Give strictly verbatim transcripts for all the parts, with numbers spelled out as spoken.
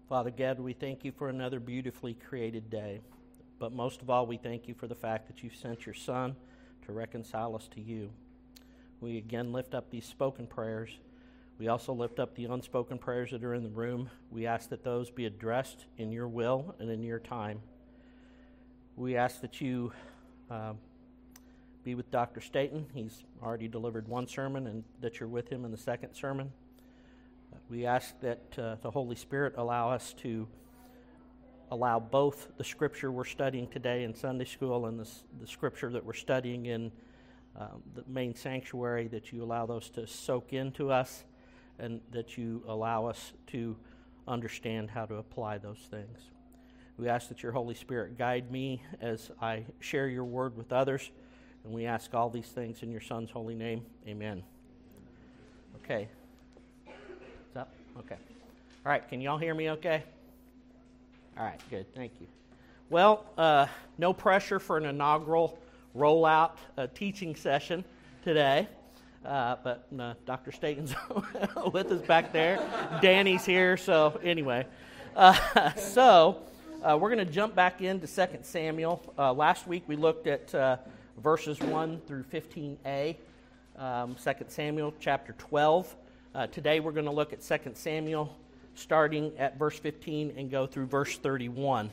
Father God, we thank you for another beautifully created day. But most of all, we thank you for the fact that you've sent your Son to reconcile us to you. We again lift up these spoken prayers. We also lift up the unspoken prayers that are in the room. We ask that those be addressed in your will and in your time. We ask that you uh, be with Doctor Staten. He's already delivered one sermon, and that you're with him in the second sermon. We ask that uh, the Holy Spirit allow us to allow both the scripture we're studying today in Sunday school and the, the scripture that we're studying in um, the main sanctuary, that you allow those to soak into us and that you allow us to understand how to apply those things. We ask that your Holy Spirit guide me as I share your word with others, and we ask all these things in your Son's holy name. Amen. Okay. Up? Okay. All right, can y'all hear me okay? All right, good, thank you. Well, uh, no pressure for an inaugural rollout uh, teaching session today, uh, but uh, Doctor Staten's with us back there. Danny's here, so anyway. Uh, so uh, we're going to jump back into Second Samuel. Uh, last week we looked at uh, verses one through fifteen a, um, Second Samuel chapter twelve. Uh, today we're going to look at Second Samuel, starting at verse fifteen and go through verse thirty-one.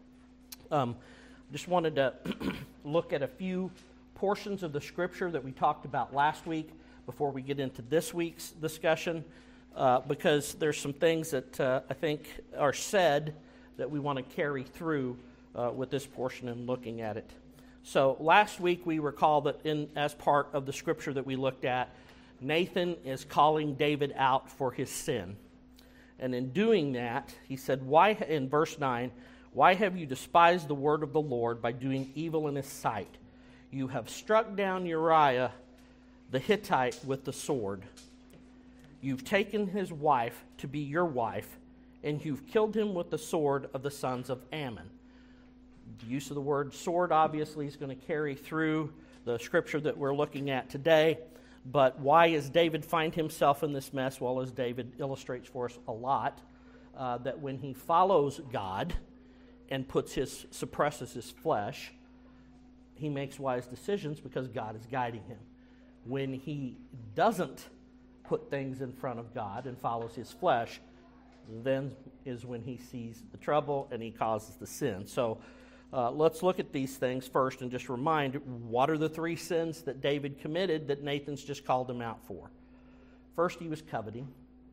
Um, just wanted to look at a few portions of the scripture that we talked about last week before we get into this week's discussion, uh, because there's some things that uh, I think are said that we want to carry through uh, with this portion and looking at it. So last week we recall that in as part of the scripture that we looked at, Nathan is calling David out for his sin. And in doing that, he said, "Why?" in verse nine, "Why have you despised the word of the Lord by doing evil in his sight? You have struck down Uriah the Hittite with the sword. You've taken his wife to be your wife, and you've killed him with the sword of the sons of Ammon." The use of the word sword obviously is going to carry through the scripture that we're looking at today. But why does David find himself in this mess? Well, as David illustrates for us a lot, uh, that when he follows God and puts his suppresses his flesh, he makes wise decisions because God is guiding him. When he doesn't put things in front of God and follows his flesh, then is when he sees the trouble and he causes the sin. So Uh, let's look at these things first and just remind what are the three sins that David committed that Nathan's just called him out for. First, he was coveting.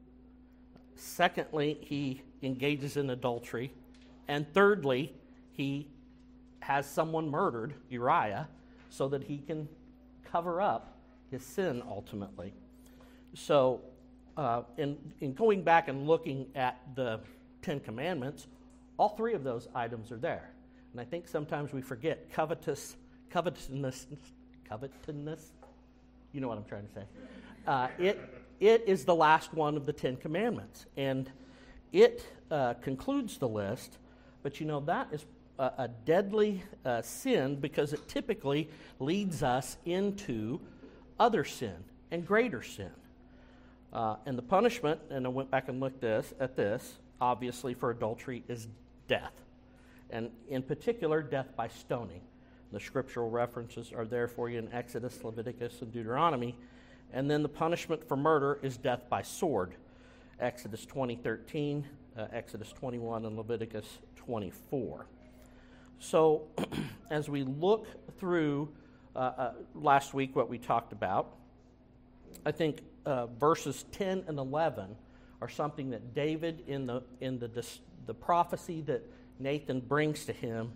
Secondly, he engages in adultery. And thirdly, he has someone murdered, Uriah, so that he can cover up his sin ultimately. So uh, in, in going back and looking at the Ten Commandments, all three of those items are there. And I think sometimes we forget covetous, covetousness, covetousness. You know what I'm trying to say. Uh, it it is the last one of the Ten Commandments, and it uh, concludes the list. But you know that is a, a deadly uh, sin because it typically leads us into other sin and greater sin. Uh, and the punishment, and I went back and looked this at this, obviously for adultery is death. And in particular, death by stoning. The scriptural references are there for you in Exodus, Leviticus, and Deuteronomy. And then the punishment for murder is death by sword. Exodus twenty thirteen, uh, Exodus twenty-one, and Leviticus twenty-four. So as we look through uh, uh, last week what we talked about, I think uh, verses ten and eleven are something that David in the in the the prophecy that Nathan brings to him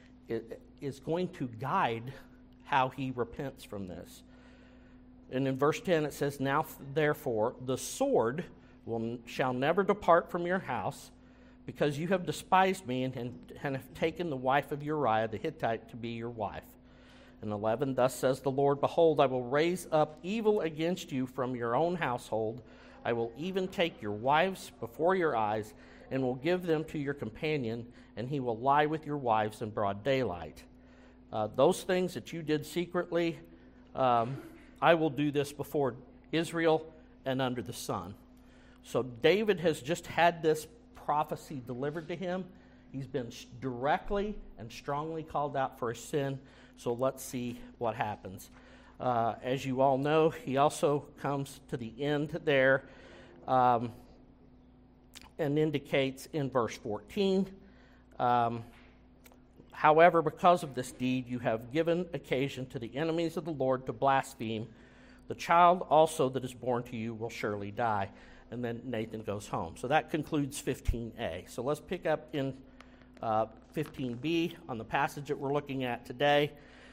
is going to guide how he repents from this. And in verse ten it says, "Now therefore the sword will shall never depart from your house, because you have despised me and, and have taken the wife of Uriah the Hittite to be your wife." And eleven, "Thus says the Lord, behold, I will raise up evil against you from your own household. I will even take your wives before your eyes, and will give them to your companion, and he will lie with your wives in broad daylight. Uh, those things that you did secretly, um, I will do this before Israel and under the sun." So David has just had this prophecy delivered to him. He's been directly and strongly called out for his sin. So let's see what happens. Uh, as you all know, he also comes to the end there um, and indicates in verse fourteen, um, however, because of this deed, you have given occasion to the enemies of the Lord to blaspheme. The child also that is born to you will surely die. And then Nathan goes home. So that concludes fifteen A. So let's pick up in uh, fifteen B on the passage that we're looking at today.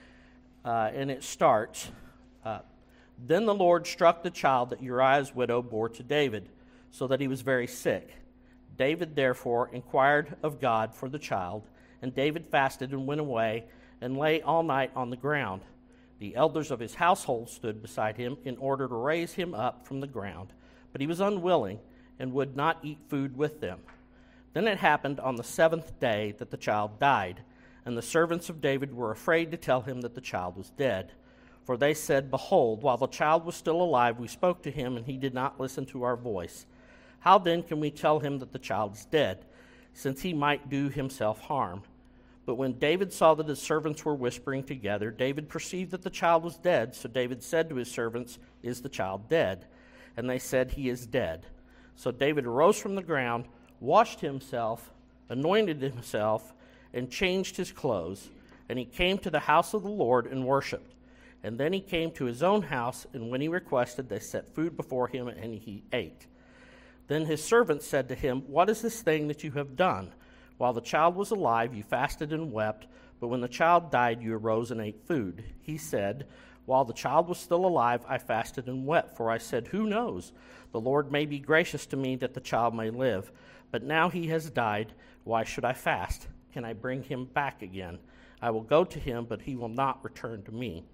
Uh, and it starts, uh, Then the Lord struck the child that Uriah's widow bore to David, so that he was very sick. David therefore inquired of God for the child, and David fasted and went away and lay all night on the ground. The elders of his household stood beside him in order to raise him up from the ground, but he was unwilling and would not eat food with them. Then it happened on the seventh day that the child died, and the servants of David were afraid to tell him that the child was dead. For they said, Behold, while the child was still alive, we spoke to him, and he did not listen to our voice. How then can we tell him that the child is dead, since he might do himself harm? But when David saw that his servants were whispering together, David perceived that the child was dead. So David said to his servants, Is the child dead? And they said, He is dead. So David arose from the ground, washed himself, anointed himself, and changed his clothes. And he came to the house of the Lord and worshipped. And then he came to his own house, and when he requested, they set food before him, and he ate. Then his servants said to him, What is this thing that you have done? While the child was alive, you fasted and wept, but when the child died, you arose and ate food. He said, While the child was still alive, I fasted and wept, for I said, Who knows? The Lord may be gracious to me that the child may live. But now he has died. Why should I fast? Can I bring him back again? I will go to him, but he will not return to me.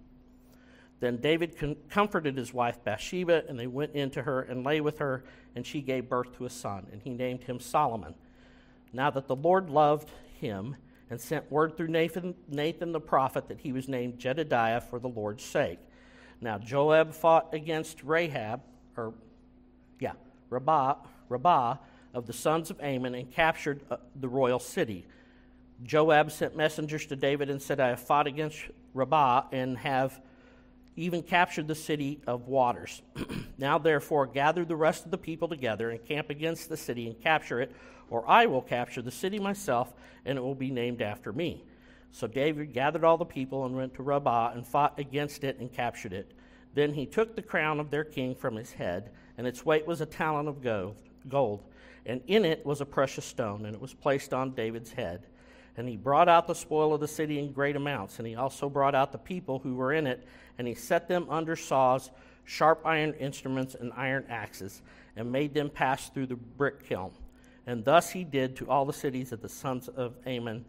Then David com- comforted his wife Bathsheba, and they went in to her and lay with her, and she gave birth to a son, and he named him Solomon. Now that the Lord loved him and sent word through Nathan, Nathan the prophet that he was named Jedediah for the Lord's sake. Now Joab fought against Rahab, or yeah, Rabbah, Rabbah of the sons of Ammon, and captured uh, the royal city. Joab sent messengers to David and said, I have fought against Rabbah and have even captured the city of waters. Now therefore gather the rest of the people together and camp against the city and capture it, or I will capture the city myself, and it will be named after me. So David gathered all the people and went to Rabbah and fought against it and captured it. Then he took the crown of their king from his head, and its weight was a talent of gold, and in it was a precious stone, and it was placed on David's head. And he brought out the spoil of the city in great amounts, and he also brought out the people who were in it, and he set them under saws, sharp iron instruments, and iron axes, and made them pass through the brick kiln. And thus he did to all the cities of the sons of Ammon.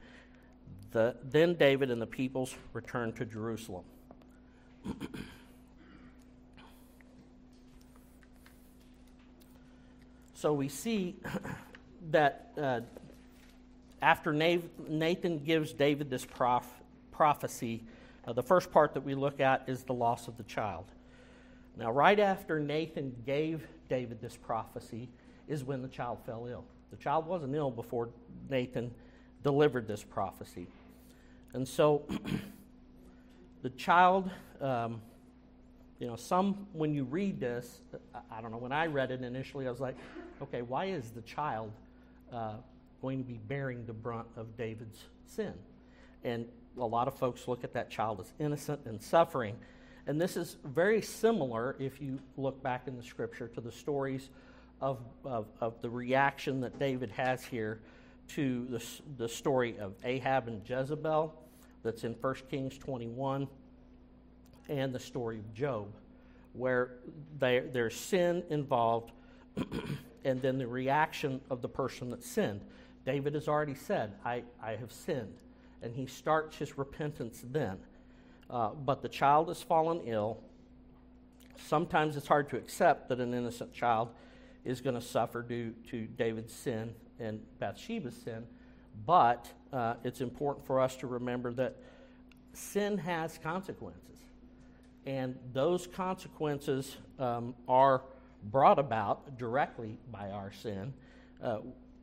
The, then David and the peoples returned to Jerusalem. So we see that uh, after Nathan gives David this prof- prophecy, uh, the first part that we look at is the loss of the child. Now, right after Nathan gave David this prophecy is when the child fell ill. The child wasn't ill before Nathan delivered this prophecy. And so the child, um, you know, some, when you read this, I don't know, when I read it initially, I was like, okay, why is the child uh, going to be bearing the brunt of David's sin? And a lot of folks look at that child as innocent and suffering. And this is very similar, if you look back in the scripture, to the stories of, of, of the reaction that David has here to the, the story of Ahab and Jezebel that's in First Kings twenty-one, and the story of Job, where they, there's sin involved, and then the reaction of the person that sinned. David has already said, I, I have sinned, and he starts his repentance then. Uh, but the child has fallen ill. Sometimes it's hard to accept that an innocent child is going to suffer due to David's sin and Bathsheba's sin, but uh, it's important for us to remember that sin has consequences, and those consequences um, are brought about directly by our sin. Uh,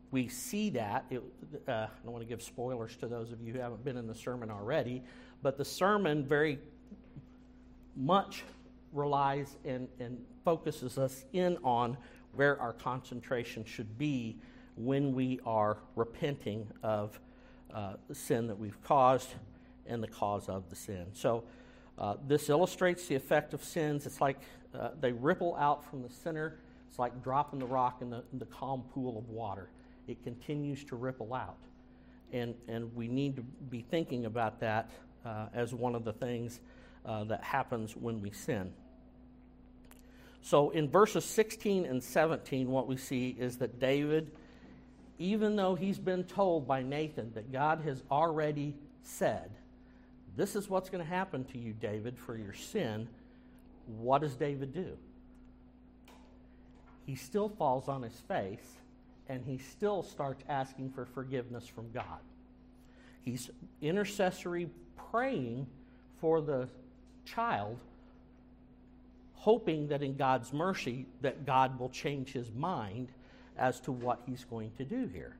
we see that. It, uh, I don't want to give spoilers to those of you who haven't been in the sermon already, but the sermon very much relies and, and focuses us in on where our concentration should be when we are repenting of uh, the sin that we've caused and the cause of the sin. So uh, this illustrates the effect of sins. It's like uh, they ripple out from the center. It's like dropping the rock in the, in the calm pool of water. It continues to ripple out. And, and we need to be thinking about that uh, as one of the things uh, that happens when we sin. So in verses sixteen and seventeen, what we see is that David, even though he's been told by Nathan that God has already said, this is what's going to happen to you, David, for your sin, what does David do? He still falls on his face, and he still starts asking for forgiveness from God. He's intercessory praying for the child, hoping that in God's mercy that God will change his mind as to what he's going to do here.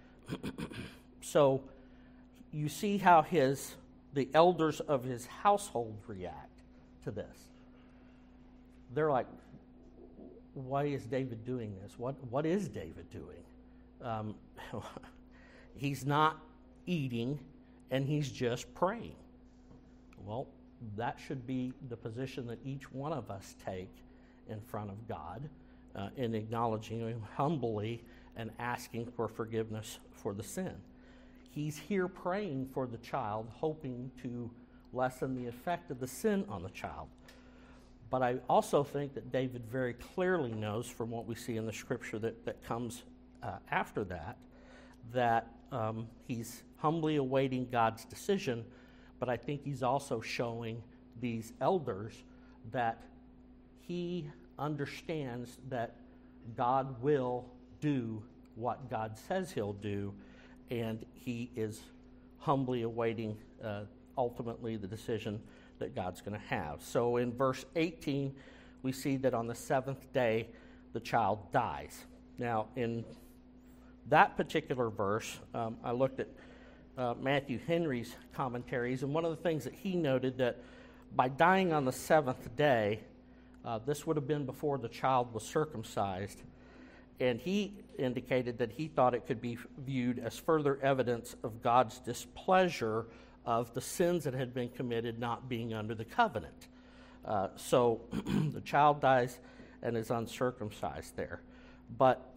So you see how his the elders of his household react to this. They're like, why is David doing this? What what is David doing? Um, he's not eating, and he's just praying. Well, that should be the position that each one of us take in front of God, uh, in acknowledging him humbly and asking for forgiveness for the sin. He's here praying for the child, hoping to lessen the effect of the sin on the child. But I also think that David very clearly knows from what we see in the scripture that, that comes uh, after that, that um, he's humbly awaiting God's decision, but I think he's also showing these elders that he understands that God will do what God says he'll do, and he is humbly awaiting uh, ultimately the decision that God's going to have. So in verse eighteen, we see that on the seventh day, the child dies. Now, in that particular verse, um, I looked at uh, Matthew Henry's commentaries, and one of the things that he noted that by dying on the seventh day, uh, this would have been before the child was circumcised, and he indicated that he thought it could be viewed as further evidence of God's displeasure of the sins that had been committed not being under the covenant. Uh, so the child dies and is uncircumcised there. But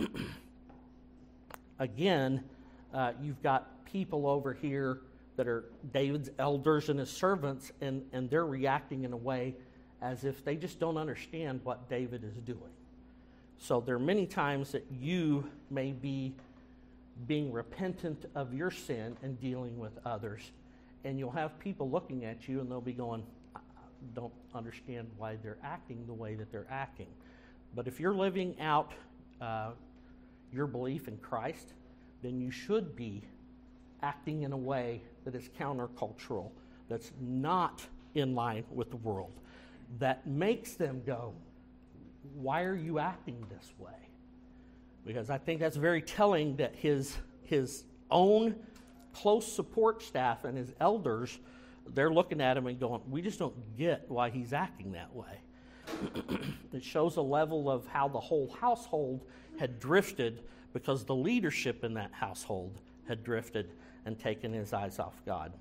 again, uh, you've got people over here that are David's elders and his servants, and, and they're reacting in a way as if they just don't understand what David is doing. So there are many times that you may be being repentant of your sin and dealing with others, and you'll have people looking at you and they'll be going, I don't understand why they're acting the way that they're acting. But if you're living out uh, your belief in Christ, then you should be acting in a way that is countercultural, that's not in line with the world, that makes them go, why are you acting this way? Because I think that's very telling that his his own close support staff and his elders, they're looking at him and going, we just don't get why he's acting that way. It shows a level of how the whole household had drifted because the leadership in that household had drifted and taken his eyes off God.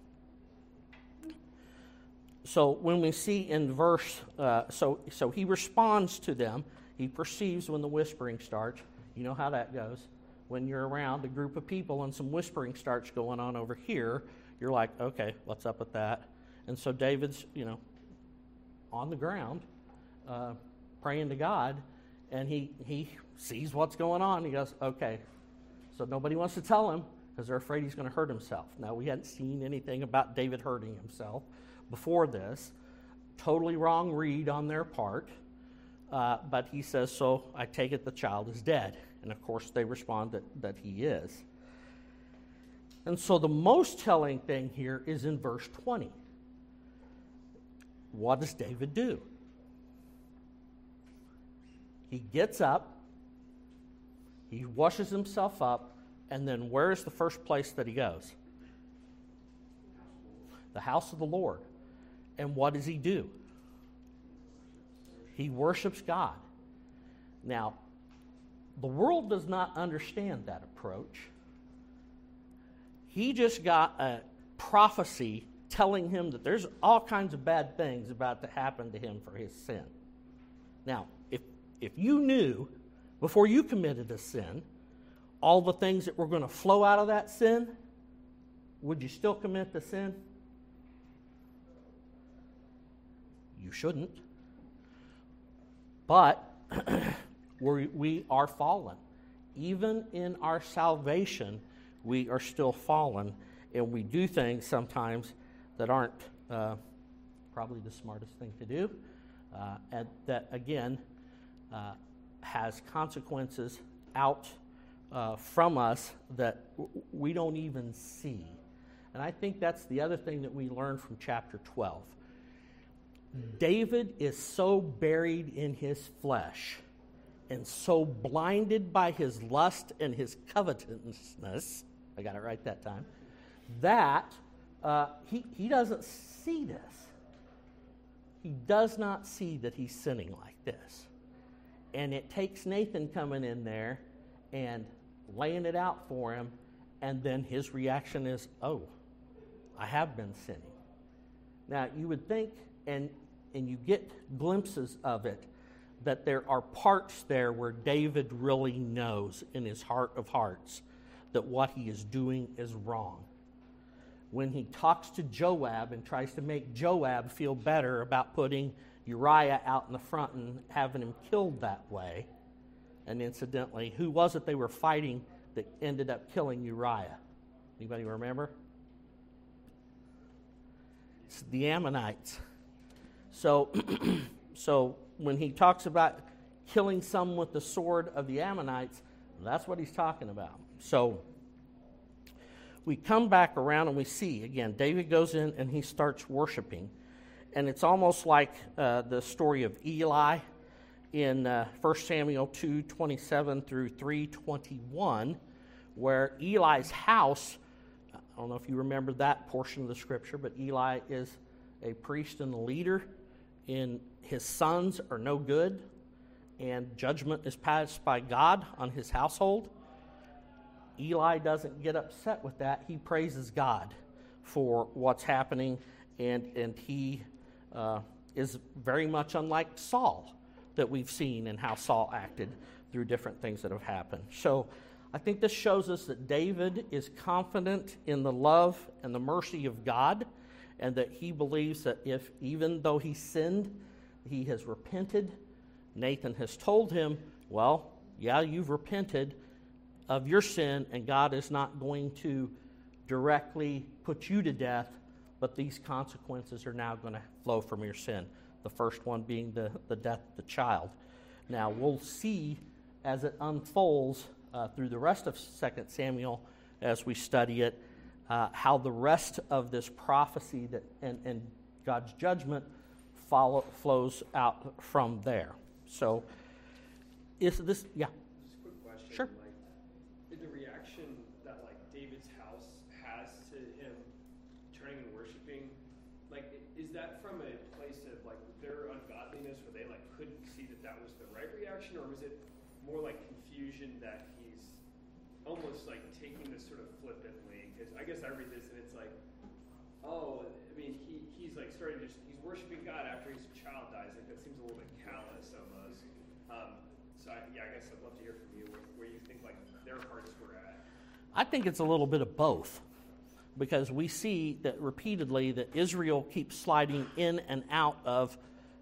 So when we see in verse, uh, so so he responds to them. He perceives when the whispering starts. You know how that goes. When you're around a group of people and some whispering starts going on over here, you're like, okay, what's up with that? And so David's, you know, on the ground, uh, praying to God, and he he sees what's going on. He goes, okay. So nobody wants to tell him because they're afraid he's going to hurt himself. Now, we hadn't seen anything about David hurting himself before this. Totally wrong read on their part. Uh, but he says, so I take it the child is dead. And of course they respond that, that he is. And so the most telling thing here is in verse twenty. What does David do? He gets up, he washes himself up, And then where's the first place that he goes? The house of the Lord. And what does he do? He worships God. Now, the world does not understand that approach. He just got a prophecy telling him that there's all kinds of bad things about to happen to him for his sin. Now, if if you knew before you committed a sin all the things that were going to flow out of that sin, would you still commit the sin? You shouldn't. But we we are fallen. Even in our salvation, we are still fallen, and we do things sometimes that aren't uh, probably the smartest thing to do, uh, and that, again, uh, has consequences out uh, from us that w- we don't even see. And I think that's the other thing that we learn from chapter twelve. David is so buried in his flesh and so blinded by his lust and his covetousness, I got it right that time, that uh, he, he doesn't see this. He does not see that he's sinning like this. And it takes Nathan coming in there and laying it out for him, and then his reaction is, oh, I have been sinning. Now, you would think, and and you get glimpses of it, that there are parts there where David really knows in his heart of hearts that what he is doing is wrong. When he talks to Joab and tries to make Joab feel better about putting Uriah out in the front and having him killed that way, and incidentally, who was it they were fighting that ended up killing Uriah? Anybody remember? It's the Ammonites. So, so when he talks about killing some with the sword of the Ammonites, that's what he's talking about. So we come back around and we see, again, David goes in and he starts worshiping. And it's almost like uh, the story of Eli in uh, First Samuel two twenty-seven through three twenty-one, where Eli's house, I don't know if you remember that portion of the scripture, but Eli is a priest and a leader, and his sons are no good, and judgment is passed by God on his household. Eli doesn't get upset with that. He praises God for what's happening, and, and he uh, is very much unlike Saul that we've seen and how Saul acted through different things that have happened. So I think this shows us that David is confident in the love and the mercy of God, and that he believes that if, even though he sinned, he has repented. Nathan has told him, well, yeah, you've repented of your sin, and God is not going to directly put you to death, but these consequences are now going to flow from your sin. The first one being the, the death of the child. Now, we'll see as it unfolds uh, through the rest of Second Samuel as we study it, Uh, how the rest of this prophecy that and, and God's judgment follow, flows out from there. So, is this, yeah? Just a quick question. Sure. Like, the reaction that like David's house has to him turning and worshiping, like, is that from a place of like their ungodliness, where they like couldn't see that that was the right reaction, or was it more like confusion that he's almost like taking this sort of flippantly? Because I guess I read this and it's like, oh, I mean, he, he's like starting to, just, he's worshiping God after his child dies. Like, that seems a little bit callous almost. Um, so I, yeah, I guess I'd love to hear from you where, where you think like their hearts were at. I think it's a little bit of both, because we see that repeatedly that Israel keeps sliding in and out of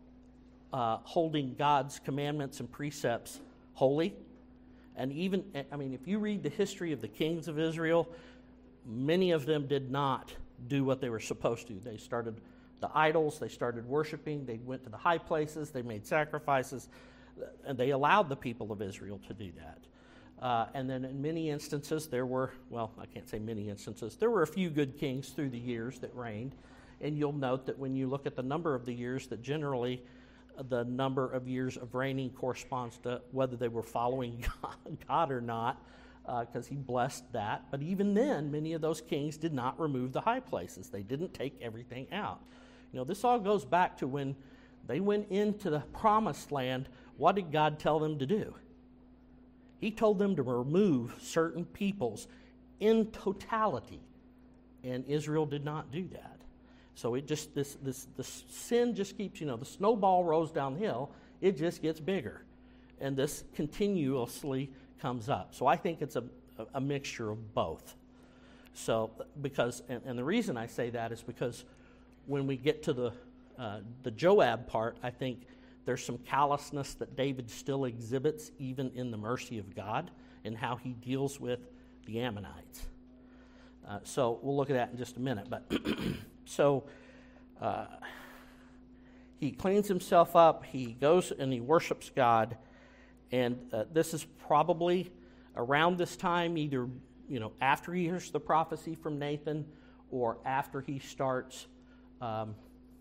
uh, holding God's commandments and precepts holy. And even, I mean, if you read the history of the kings of Israel, many of them did not do what they were supposed to. They started the idols, they started worshiping, they went to the high places, they made sacrifices, and they allowed the people of Israel to do that. Uh, and then in many instances, there were, well, I can't say many instances, there were a few good kings through the years that reigned. And you'll note that when you look at the number of the years, that generally the number of years of reigning corresponds to whether they were following God, God or not. because uh, he blessed that. But even then, many of those kings did not remove the high places. They didn't take everything out. You know, this all goes back to when they went into the promised land. What did God tell them to do? He told them to remove certain peoples in totality, and Israel did not do that. So it just, this, this, this sin just keeps, you know, the snowball rolls downhill, it just gets bigger. And this continuously comes up. So I think it's a, a mixture of both. So, because, and, and the reason I say that is because when we get to the, uh, the Joab part, I think there's some callousness that David still exhibits even in the mercy of God and how he deals with the Ammonites. Uh, so we'll look at that in just a minute. But so uh, he cleans himself up, he goes and he worships God, and uh, this is probably around this time, either you know after he hears the prophecy from Nathan or after he starts um,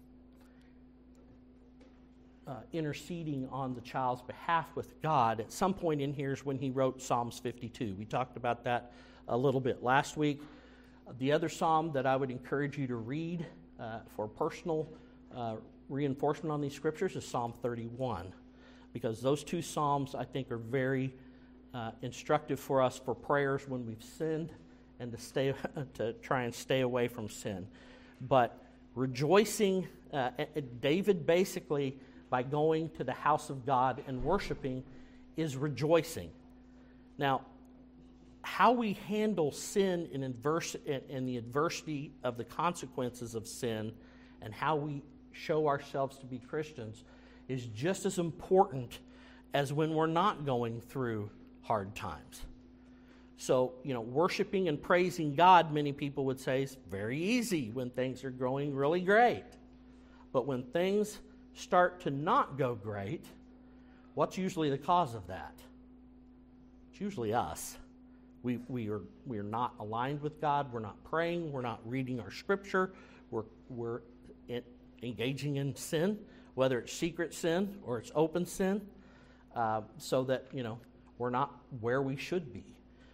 uh, interceding on the child's behalf with God. At some point in here is when he wrote Psalms fifty-two. We talked about that a little bit last week. The other psalm that I would encourage you to read uh, for personal uh, reinforcement on these scriptures is Psalm thirty-one, because those two psalms, I think, are very uh, instructive for us for prayers when we've sinned and to stay to try and stay away from sin. But rejoicing, uh, David basically, by going to the house of God and worshiping, is rejoicing. Now, how we handle sin in, adverse, in the adversity of the consequences of sin and how we show ourselves to be Christians is just as important as when we're not going through hard times. So, you know, worshiping and praising God, many people would say, is very easy when things are going really great. But when things start to not go great, what's usually the cause of that? It's usually us. We we are we are not aligned with God. We're not praying. We're not reading our scripture. We're we're in, engaging in sin, whether it's secret sin or it's open sin, uh, so that you know we're not where we should be.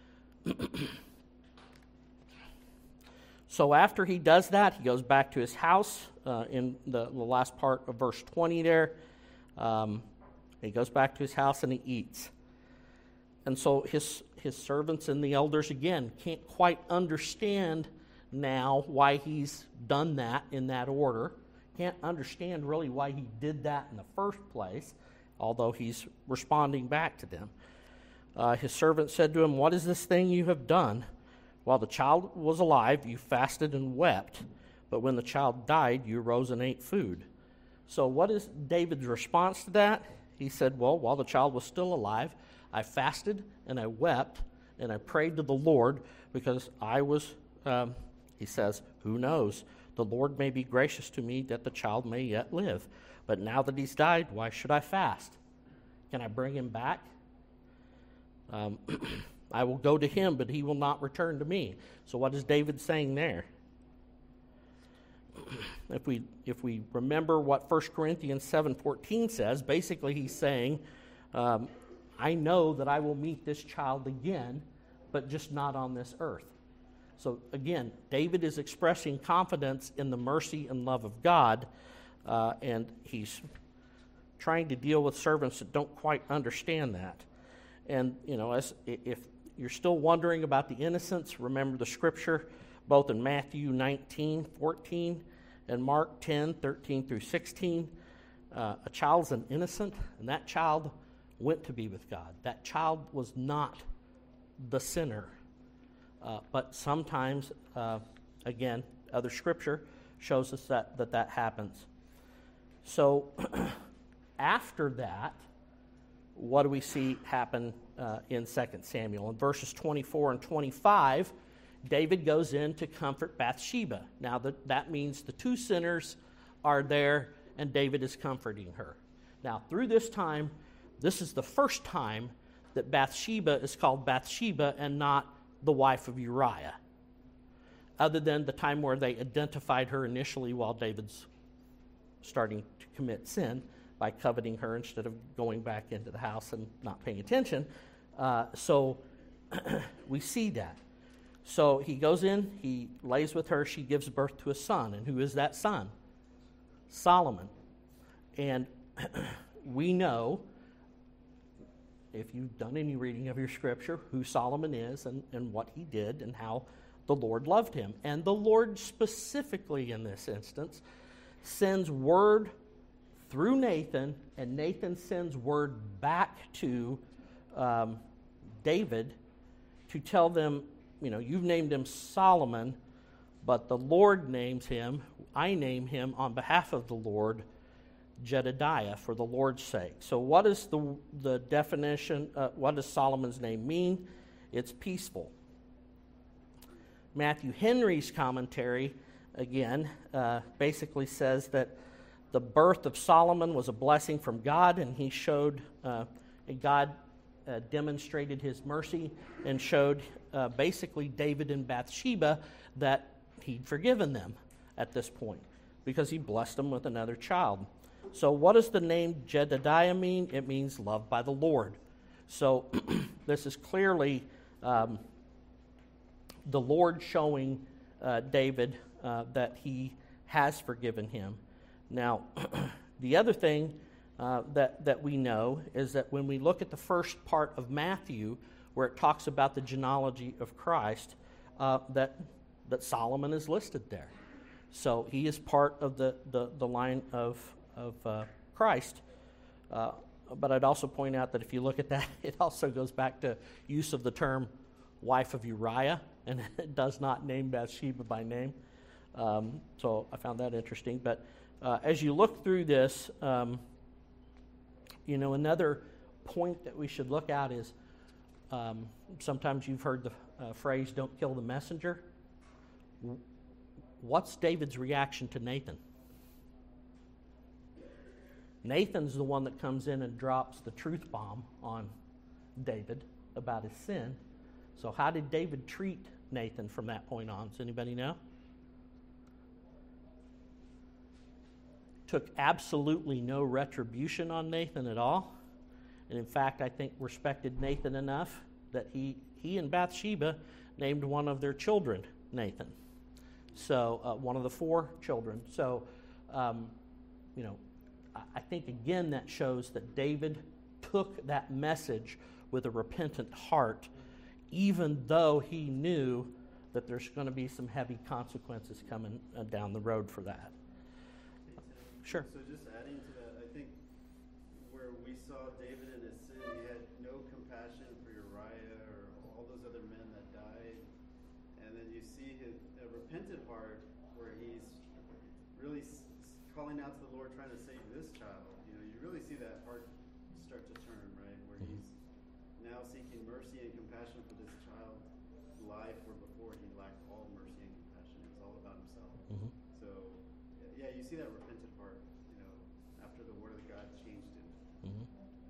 So after he does that, he goes back to his house uh, in the, the last part of verse twenty there. Um, he goes back to his house and he eats. And so his his servants and the elders, again, can't quite understand now why he's done that in that order. Can't understand really why he did that in the first place, although he's responding back to them. Uh, his servant said to him, "What is this thing you have done? While the child was alive, you fasted and wept, but when the child died, you rose and ate food." So what is David's response to that? He said, well, while the child was still alive, I fasted and I wept and I prayed to the Lord because I was, um, he says, who knows? The Lord may be gracious to me that the child may yet live. But now that he's died, why should I fast? Can I bring him back? Um, I will go to him, but he will not return to me. So what is David saying there? If we if we remember what First Corinthians seven fourteen says, basically he's saying, um, I know that I will meet this child again, but just not on this earth. So again, David is expressing confidence in the mercy and love of God, uh, and he's trying to deal with servants that don't quite understand that. And, you know, as if you're still wondering about the innocents, remember the scripture, both in Matthew nineteen fourteen and Mark ten thirteen through sixteen. Uh, a child's an innocent, and that child went to be with God. That child was not the sinner. Uh, but sometimes, uh, again, other scripture shows us that that, that happens. So after that, what do we see happen uh, in Second Samuel? In verses twenty-four and twenty-five, David goes in to comfort Bathsheba. Now, that, that means the two sinners are there, and David is comforting her. Now, through this time, this is the first time that Bathsheba is called Bathsheba and not the wife of Uriah, other than the time where they identified her initially while David's starting to commit sin by coveting her instead of going back into the house and not paying attention. Uh, so we see that. So he goes in, he lays with her, she gives birth to a son. And who is that son? Solomon. And we know, if you've done any reading of your scripture, who Solomon is and, and what he did and how the Lord loved him. And the Lord specifically in this instance sends word through Nathan, and Nathan sends word back to um, David to tell them, you know, you've named him Solomon, but the Lord names him, I name him on behalf of the Lord, Jedediah, for the Lord's sake. So what is the, the definition, uh, what does Solomon's name mean? It's peaceful. Matthew Henry's commentary, again, uh, basically says that the birth of Solomon was a blessing from God, and he showed, uh, and God uh, demonstrated his mercy and showed uh, basically David and Bathsheba that he'd forgiven them at this point because he blessed them with another child. So what does the name Jedediah mean? It means loved by the Lord. So this is clearly um, the Lord showing uh, David uh, that he has forgiven him. Now, the other thing uh, that, that we know is that when we look at the first part of Matthew, where it talks about the genealogy of Christ, uh, that, that Solomon is listed there. So he is part of the, the, the line of, of uh, Christ. Uh, but I'd also point out that if you look at that, it also goes back to use of the term wife of Uriah, and it does not name Bathsheba by name. Um, so I found that interesting. But uh, as you look through this, um, you know, another point that we should look at is um, sometimes you've heard the uh, phrase, don't kill the messenger. What's David's reaction to Nathan? Nathan's the one that comes in and drops the truth bomb on David about his sin. So how did David treat Nathan from that point on? Does anybody know? Took absolutely no retribution on Nathan at all. And in fact, I think respected Nathan enough that he, he and Bathsheba named one of their children Nathan. So uh, one of the four children. So, um, you know, I, I think again that shows that David took that message with a repentant heart, even though he knew that there's going to be some heavy consequences coming uh, down the road for that. Sure. So just adding to that, I think where we saw David in his sin, he had no compassion for Uriah or all those other men that died. And then you see his a repentant heart where he's really s- calling out to the Lord, trying to save this child. You know, you really see that heart start to turn, right? Where he's now seeking mercy and compassion for this child's life, where before he lacked all mercy and compassion. It was all about himself. Mm-hmm. So, yeah, you see that repentant heart, you know, after the word of God changed him. Mm-hmm.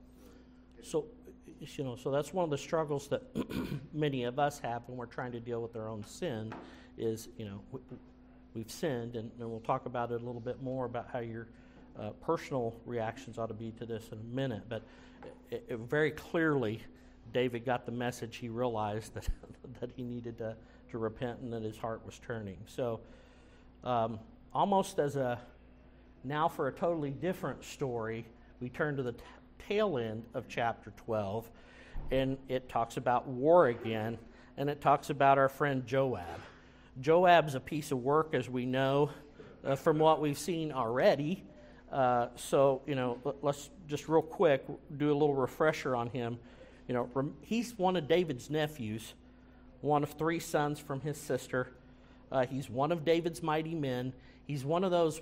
So, So, you know, so that's one of the struggles that many of us have when we're trying to deal with our own sin is, you know, we, we've sinned, and, and we'll talk about it a little bit more about how your uh, personal reactions ought to be to this in a minute. But it, it very clearly, David got the message. He realized that that he needed to, to repent and that his heart was turning. So, um, almost as a, now for a totally different story, we turn to the t- tail end of chapter twelve, and it talks about war again, and it talks about our friend Joab. Joab's a piece of work, as we know, uh, from what we've seen already. Uh, so, you know, let, let's just real quick do a little refresher on him. You know, rem- he's one of David's nephews, one of three sons from his sister. Uh, he's one of David's mighty men. He's one of those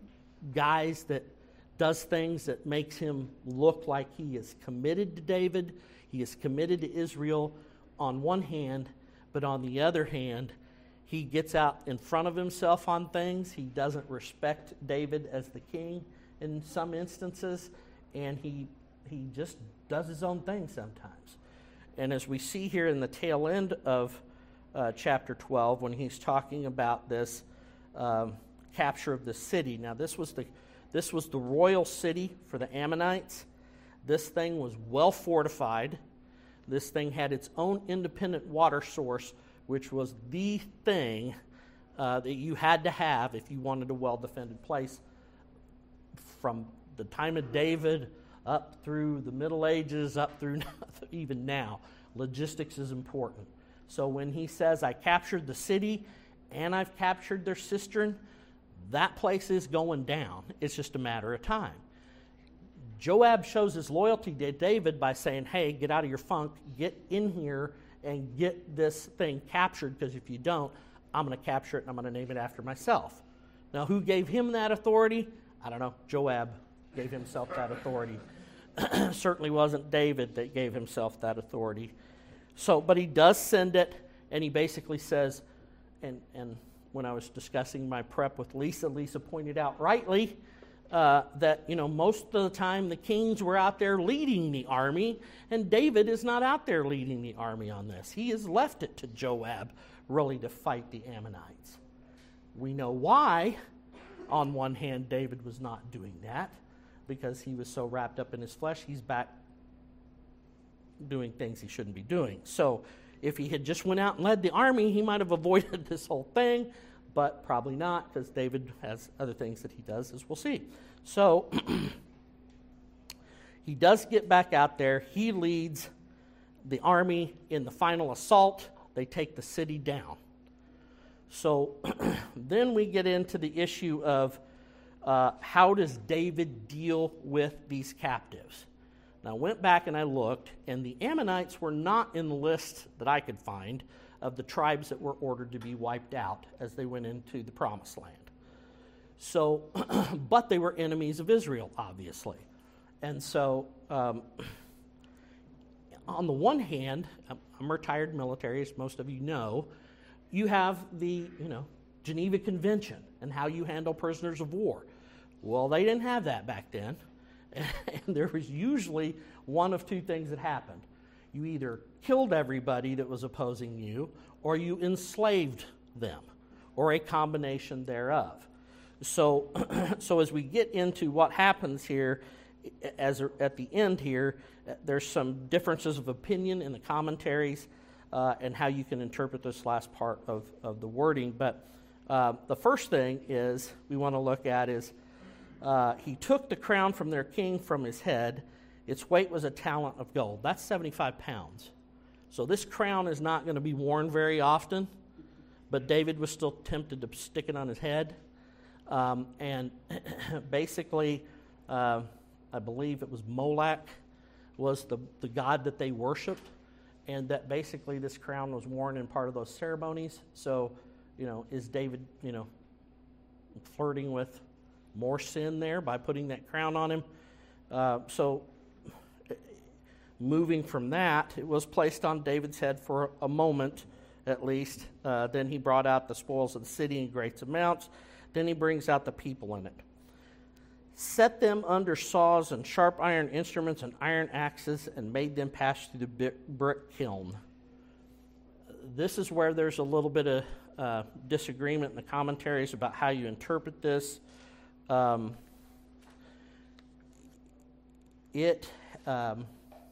guys that does things that makes him look like he is committed to David. He is committed to Israel on one hand, but on the other hand, he gets out in front of himself on things. He doesn't respect David as the king in some instances, and he he just does his own thing sometimes. And as we see here in the tail end of uh, chapter twelve, when he's talking about this um, capture of the city. Now, this was the this was the royal city for the Ammonites. This thing was well fortified. This thing had its own independent water source, which was the thing uh, that you had to have if you wanted a well-defended place from the time of David up through the Middle Ages, up through even now. Logistics is important. So when he says, I captured the city and I've captured their cistern, that place is going down. It's just a matter of time. Joab shows his loyalty to David by saying, hey, get out of your funk, get in here and get this thing captured, because if you don't, I'm going to capture it and I'm going to name it after myself. Now, who gave him that authority? I don't know. Joab gave himself that authority. Certainly wasn't David that gave himself that authority. So, but he does send it, and he basically says, and, and when I was discussing my prep with Lisa, Lisa pointed out rightly uh, that, you know, most of the time the kings were out there leading the army, and David is not out there leading the army on this. He has left it to Joab, really, to fight the Ammonites. We know why, on one hand, David was not doing that, because he was so wrapped up in his flesh, he's back doing things he shouldn't be doing. So if he had just went out and led the army, he might have avoided this whole thing, but probably not, because David has other things that he does, as we'll see. So he does get back out there. He leads the army in the final assault. They take the city down. So then we get into the issue of uh, how does David deal with these captives? Now, I went back and I looked, and the Ammonites were not in the list that I could find of the tribes that were ordered to be wiped out as they went into the Promised Land. So, but they were enemies of Israel, obviously. And so, um, on the one hand, I'm retired military, as most of you know, you have the, you know, Geneva Convention and how you handle prisoners of war. Well, they didn't have that back then. And there was usually one of two things that happened. You either killed everybody that was opposing you, or you enslaved them, or a combination thereof. So, so as we get into what happens here, as at the end here, there's some differences of opinion in the commentaries uh, and how you can interpret this last part of, of the wording. But uh, the first thing is we want to look at is uh, he took the crown from their king from his head. Its weight was a talent of gold. That's seventy-five pounds. So this crown is not going to be worn very often, but David was still tempted to stick it on his head. Um, and basically, uh, I believe it was Molech was the, the god that they worshipped, and that basically this crown was worn in part of those ceremonies. So, you know, is David, you know, flirting with more sin there by putting that crown on him? Uh, so, moving from that, it was placed on David's head for a moment, at least. Uh, then he brought out the spoils of the city in great amounts. Then he brings out the people in it. Set them under saws and sharp iron instruments and iron axes, and made them pass through the brick kiln. This is where there's a little bit of uh, disagreement in the commentaries about how you interpret this. Um, it, um,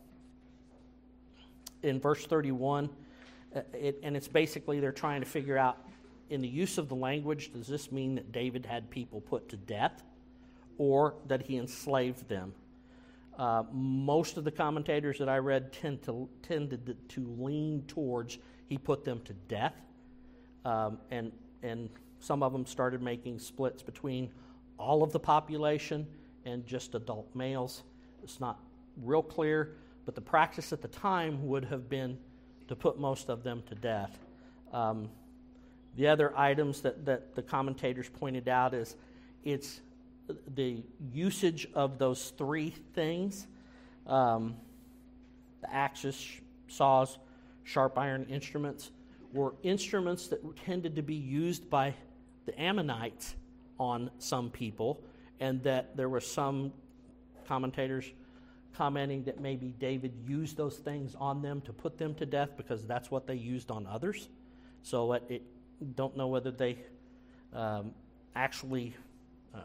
in verse thirty-one, uh, it, and it's basically they're trying to figure out, in the use of the language, does this mean that David had people put to death, or that he enslaved them? Uh, most of the commentators that I read tend to, tended to, to lean towards he put them to death, um, and and some of them started making splits between all of the population and just adult males. It's not real clear, but the practice at the time would have been to put most of them to death. Um, the other items that, that the commentators pointed out is it's the usage of those three things, um, the axes, saws, sharp iron instruments, were instruments that tended to be used by the Ammonites on some people, and that there were some commentators commenting that maybe David used those things on them to put them to death because that's what they used on others. So it, it don't know whether they um, actually um,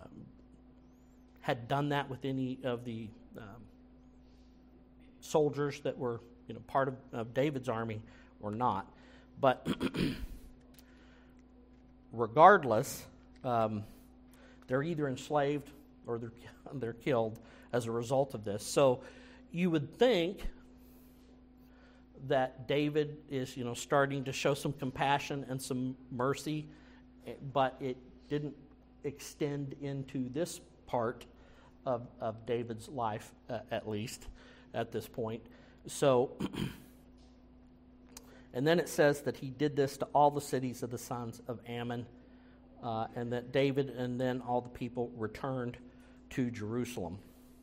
had done that with any of the um, soldiers that were you know, part of, of David's army or not. But regardless, um, they're either enslaved or they're they're killed as a result of this. So you would think that David is, you know, starting to show some compassion and some mercy, but it didn't extend into this part of, of David's life, uh, at least at this point. So, and then it says that he did this to all the cities of the sons of Ammon, uh, and that David and then all the people returned to Jerusalem.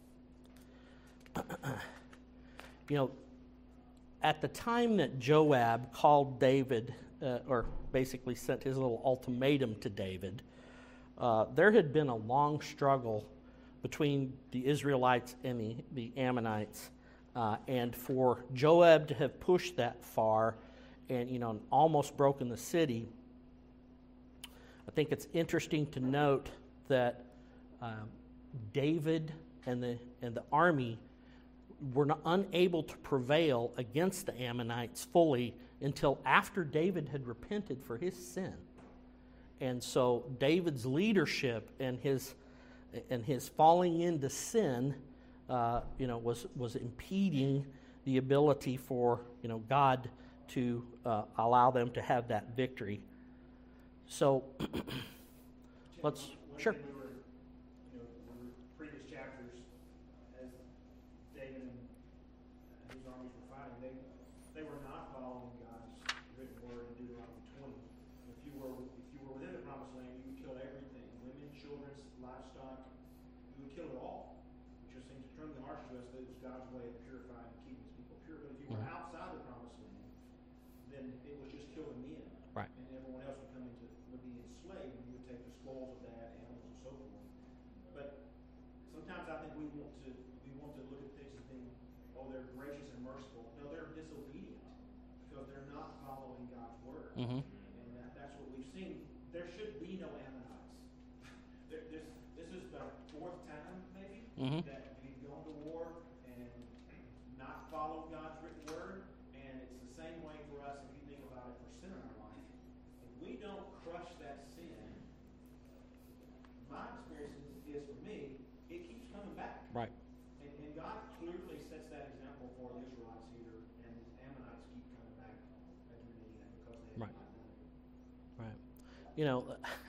You know, at the time that Joab called David, uh, or basically sent his little ultimatum to David, uh, there had been a long struggle between the Israelites and the, the Ammonites. Uh, and for Joab to have pushed that far and, you know, almost broken the city, I think it's interesting to note that um, David and the and the army were not, unable to prevail against the Ammonites fully until after David had repented for his sin. And so David's leadership and his and his falling into sin, uh, you know, was was impeding the ability for, you know, God to uh, allow them to have that victory. So let's One sure. thing we were, you know, in the previous chapters, as David and his armies were fighting, they they were not following God's written word in Deuteronomy twenty. If you were if you were within the promised land, you would kill everything: women, children, livestock. You would kill it all, which just seems extremely harsh to us. That it was God's way of purifying and keeping His people pure. But if you were Mhm. outside the promised land, then it was just kill the men, Right. and everyone else would come into would be enslaved, and you would take the spoils of that, animals and so forth. But sometimes I think we want to we want to look at things as being, oh, they're gracious and merciful. No, they're disobedient because they're not following God's word. Mm-hmm. And that, that's what we've seen. There should be no Ammonites. there, this this is the fourth time maybe Mm-hmm. that we've gone to war and not followed God's written word. And it's the same way for us if you think about it for sin in our life. If we don't crush that sin, my experience is, is for me, it keeps coming back. Right. And, and God clearly sets that example for the Israelites here, and the Ammonites keep coming back again and again because they have Right. not done it. Right. You know,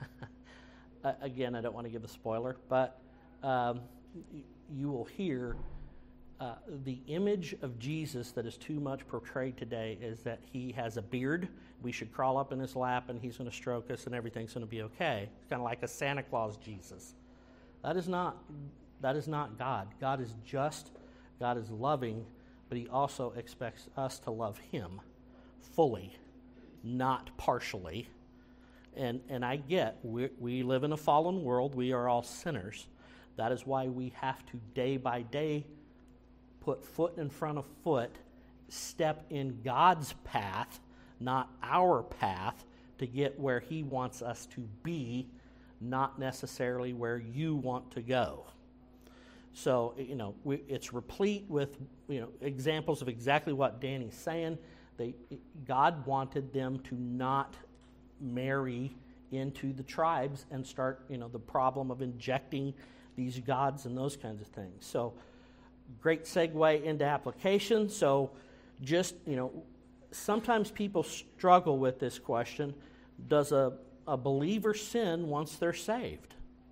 again, I don't want to give a spoiler, but um, y- you will hear uh, the image of Jesus that is too much portrayed today is that he has a beard. We should crawl up in his lap and he's going to stroke us and everything's going to be okay. It's kind of like a Santa Claus Jesus. That is not that is not God. God is just, God is loving, but he also expects us to love him fully, not partially. And and I get, we, we live in a fallen world. We are all sinners. That is why we have to day by day put foot in front of foot, step in God's path, not our path, to get where he wants us to be, not necessarily where you want to go. So, you know, we, it's replete with, you know, examples of exactly what Danny's saying. They, God wanted them to not marry into the tribes and start, you know, the problem of injecting these gods and those kinds of things. So, great segue into application. So, just, you know, sometimes people struggle with this question: does a, a believer sin once they're saved?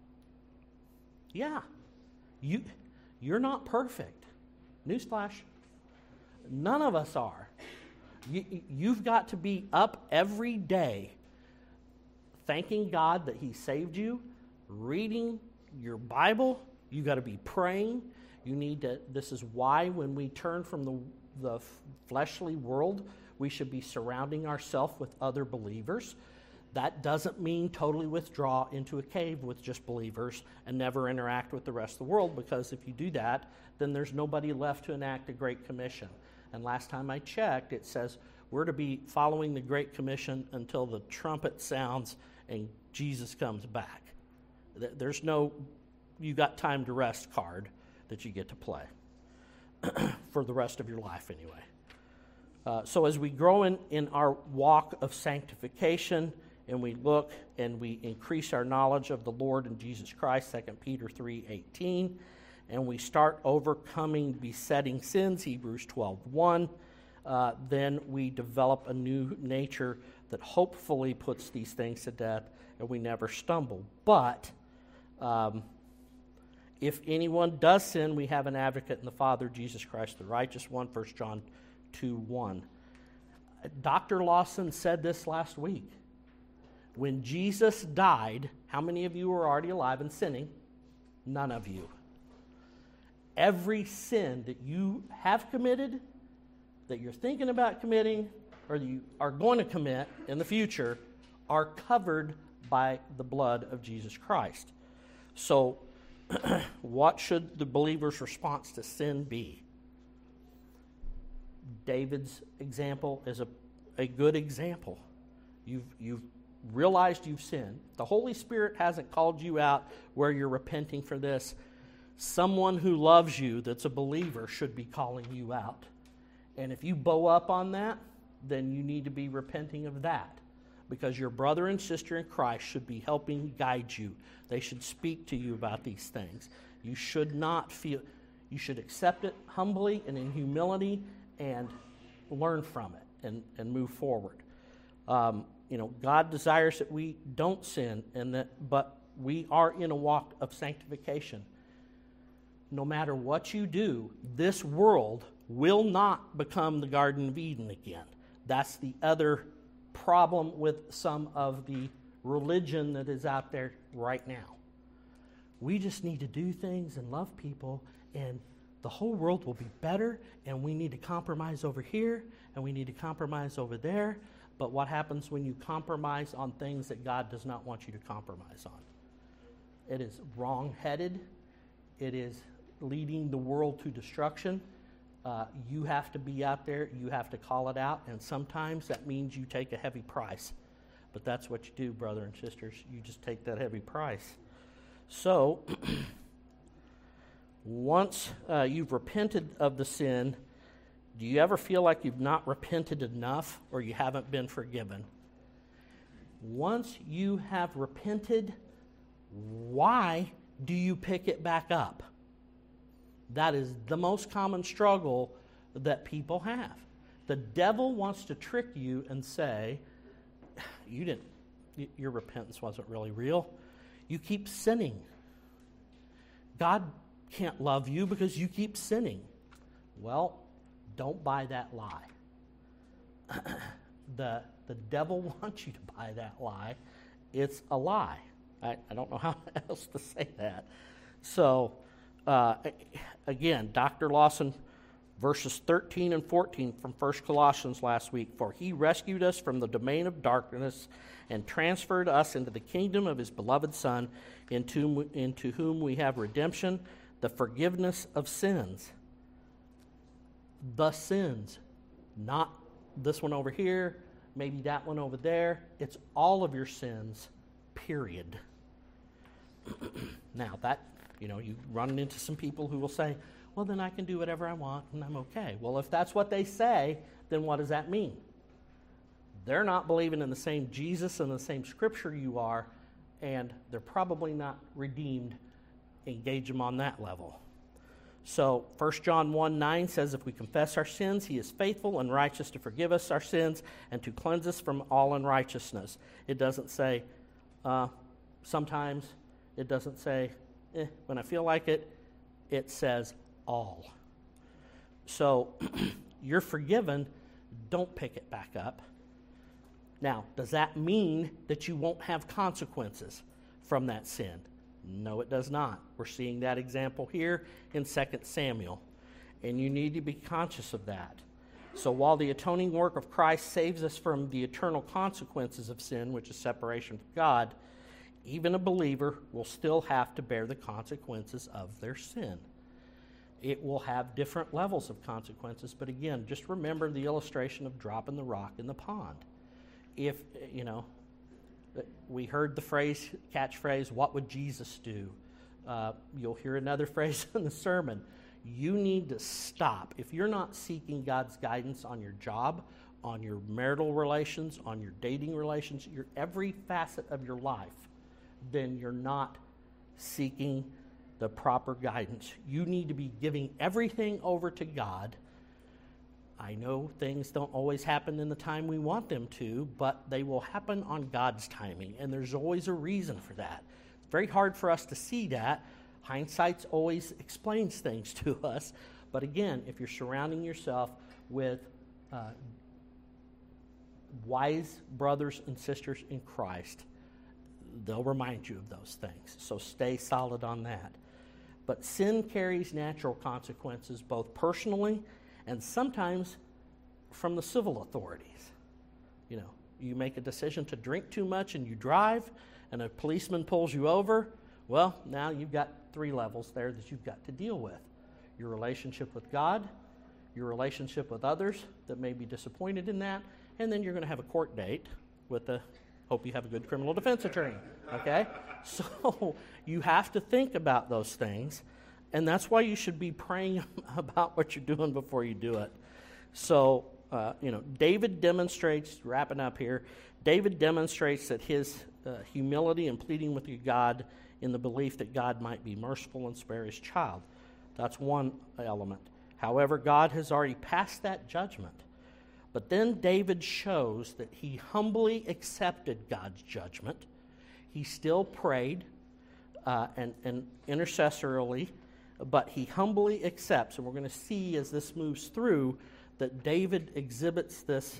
Yeah. You, you're not perfect. Newsflash. None of us are. You, you've got to be up every day thanking God that he saved you, reading your Bible. You got to be praying. You need to, this is why when we turn from the, the fleshly world, we should be surrounding ourselves with other believers. That doesn't mean totally withdraw into a cave with just believers and never interact with the rest of the world, because if you do that, then there's nobody left to enact the Great Commission. And last time I checked, it says we're to be following the Great Commission until the trumpet sounds and Jesus comes back. There's no you got time to rest card that you get to play for the rest of your life anyway. Uh, so as we grow in, in our walk of sanctification, and we look and we increase our knowledge of the Lord and Jesus Christ, Second Peter three eighteen, and we start overcoming besetting sins, Hebrews twelve one, uh, then we develop a new nature that hopefully puts these things to death, and we never stumble. But um, if anyone does sin, we have an advocate in the Father, Jesus Christ, the righteous one, First John two one. Doctor Lawson said this last week. When Jesus died, how many of you were already alive and sinning? None of you. Every sin that you have committed, that you're thinking about committing, or you are going to commit in the future, are covered by the blood of Jesus Christ. So, what should the believer's response to sin be? David's example is a, a good example. You've, you've realized you've sinned. The Holy Spirit hasn't called you out where you're repenting for this. Someone who loves you that's a believer should be calling you out. And if you bow up on that, then you need to be repenting of that. Because your brother and sister in Christ should be helping guide you. They should speak to you about these things. You should not feel, you should accept it humbly and in humility and learn from it and, and move forward. Um, you know, God desires that we don't sin, and that, but we are in a walk of sanctification. No matter what you do, this world will not become the Garden of Eden again. That's the other problem with some of the religion that is out there right now. We just need to do things and love people, and the whole world will be better, and we need to compromise over here, and we need to compromise over there. But what happens when you compromise on things that God does not want you to compromise on? It is wrong-headed. It is leading the world to destruction. Uh, you have to be out there. You have to call it out. And sometimes that means you take a heavy price. But that's what you do, brother and sisters. You just take that heavy price. So, once uh, you've repented of the sin, do you ever feel like you've not repented enough or you haven't been forgiven? Once you have repented, why do you pick it back up? That is the most common struggle that people have. The devil wants to trick you and say, you didn't, your repentance wasn't really real. You keep sinning. God can't love you because you keep sinning. Well, don't buy that lie. the The devil wants you to buy that lie. It's a lie. I, I don't know how else to say that. So, uh, again, Doctor Lawson, verses thirteen and fourteen from First Colossians last week. For he rescued us from the domain of darkness and transferred us into the kingdom of his beloved Son, into, into whom we have redemption, the forgiveness of sins. The sins, not this one over here, maybe that one over there. It's all of your sins, period. Now that, you know, you run into some people who will say, well, then I can do whatever I want and I'm okay. Well, if that's what they say, then what does that mean? They're not believing in the same Jesus and the same scripture you are, and they're probably not redeemed. Engage them on that level. So First John one nine says, if we confess our sins, he is faithful and righteous to forgive us our sins and to cleanse us from all unrighteousness. It doesn't say uh, sometimes. It doesn't say eh, when I feel like it. It says all. So you're forgiven. Don't pick it back up. Now, does that mean that you won't have consequences from that sin? No, it does not. We're seeing that example here in Second Samuel, and you need to be conscious of that. So while the atoning work of Christ saves us from the eternal consequences of sin, which is separation from God, even a believer will still have to bear the consequences of their sin. It will have different levels of consequences, but again, just remember the illustration of dropping the rock in the pond. If, you know, we heard the phrase, catchphrase, what would Jesus do? Uh, you'll hear another phrase in the sermon. You need to stop. If you're not seeking God's guidance on your job, on your marital relations, on your dating relations, your every facet of your life, then you're not seeking the proper guidance. You need to be giving everything over to God. I know things don't always happen in the time we want them to, but they will happen on God's timing, and there's always a reason for that. It's very hard for us to see that. Hindsight always explains things to us, but again, if you're surrounding yourself with uh, wise brothers and sisters in Christ, they'll remind you of those things. So stay solid on that. But sin carries natural consequences, both personally and sometimes from the civil authorities. You know, you make a decision to drink too much and you drive, and a policeman pulls you over. Well, now you've got three levels there that you've got to deal with. Your relationship with God, your relationship with others that may be disappointed in that, and then you're going to have a court date with the, hope you have a good criminal defense attorney, okay? So you have to think about those things, and that's why you should be praying about what you're doing before you do it. So, uh, you know, David demonstrates, wrapping up here, David demonstrates that his uh, humility and pleading with God in the belief that God might be merciful and spare his child. That's one element. However, God has already passed that judgment. But then David shows that he humbly accepted God's judgment. He still prayed uh, and, and intercessorily, but he humbly accepts. And we're going to see as this moves through that David exhibits this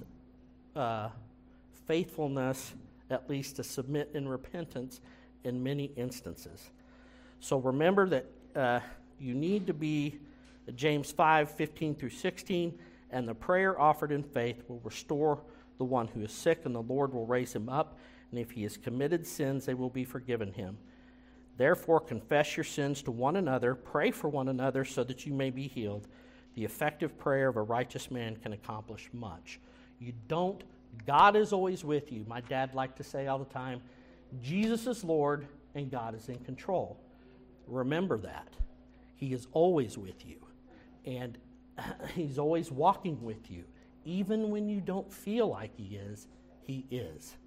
uh, faithfulness, at least to submit in repentance in many instances. So remember that uh, you need to be James five, fifteen through sixteen, and the prayer offered in faith will restore the one who is sick, and the Lord will raise him up, and if he has committed sins, they will be forgiven him. Therefore, confess your sins to one another, pray for one another so that you may be healed. The effective prayer of a righteous man can accomplish much. You don't, God is always with you. My dad liked to say all the time, Jesus is Lord and God is in control. Remember that. He is always with you. And he's always walking with you. Even when you don't feel like he is, he is.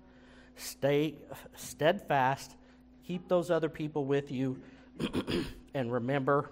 Stay steadfast. Keep those other people with you. And remember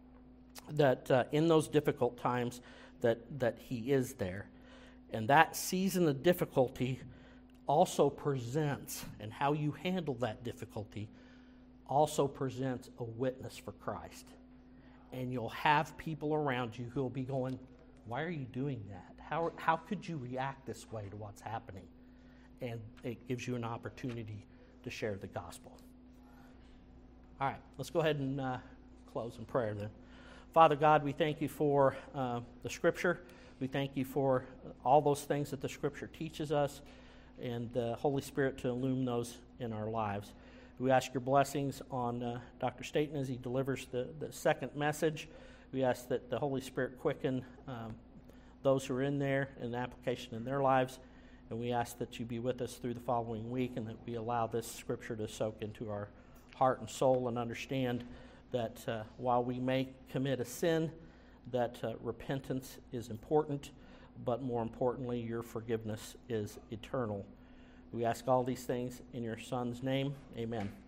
that uh, in those difficult times that, that he is there. And that season of difficulty also presents, and how you handle that difficulty also presents a witness for Christ. And you'll have people around you who will be going, why are you doing that? How, how could you react this way to what's happening? And it gives you an opportunity to share the gospel. All right, let's go ahead and uh, close in prayer then. Father God, we thank you for uh, the Scripture. We thank you for all those things that the Scripture teaches us, and the Holy Spirit to illumine those in our lives. We ask your blessings on uh, Doctor Staten as he delivers the, the second message. We ask that the Holy Spirit quicken um, those who are in there and the application in their lives. And we ask that you be with us through the following week, and that we allow this Scripture to soak into our heart and soul, and understand that uh, while we may commit a sin, that uh, repentance is important, but more importantly, your forgiveness is eternal. We ask all these things in your Son's name. Amen.